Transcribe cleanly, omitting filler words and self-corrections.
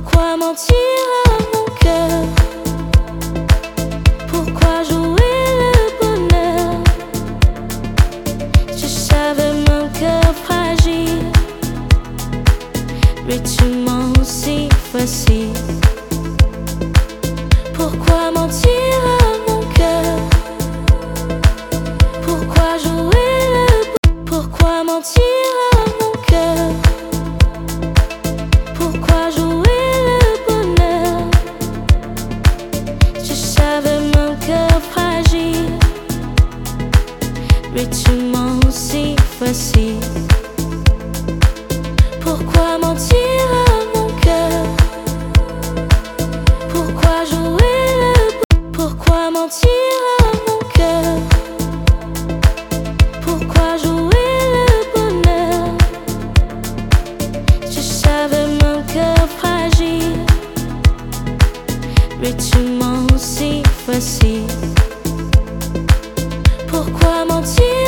Pourquoi mentir à mon cœur? Pourquoi jouer le bonheur? Je savais mon cœur fragile, mais tu mens si facile. Pourquoi mentir à mon cœur? Pourquoi jouer le bonheur? Pourquoi mentir à mon cœur? Pourquoi jouer le bonheur? Je savais mon cœur fragile, mais tu mens si facile. Pourquoi mentir à mon cœur? Pourquoi jouer le bonheur? Pourquoi mentir à mon cœur? Pourquoi jouer le bonheur? Je savais mon cœur fragile, mais tu mens si facile. Pourquoi mentir?